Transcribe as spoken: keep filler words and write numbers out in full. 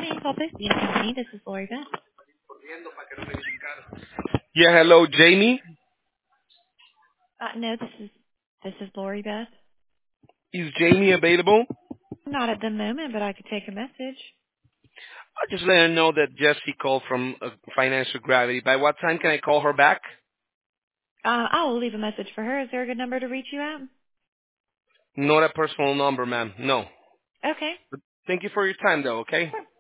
morning, Pulpit Bean Company. This is Lori Beth. Yeah, hello, Jamie. Uh, no, this is this is Lori Beth. Is Jamie available? Not at the moment, but I could take a message. I just let her know that Jesse called from uh, Financial Gravity. By what time can I call her back? Uh, I'll leave a message for her. Is there a good number to reach you at? Not a personal number, ma'am. No. Okay. But thank you for your time, though, okay?